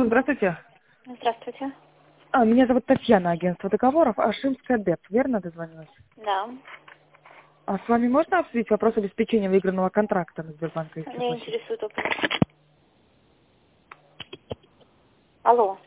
Алло, здравствуйте. Здравствуйте. Меня зовут Татьяна, агентство договоров, Ашимская ДЭП. Верно дозвонилась? Да. С вами можно обсудить вопрос обеспечения выигранного контракта на Сбербанка? Меня интересует вопрос. Алло.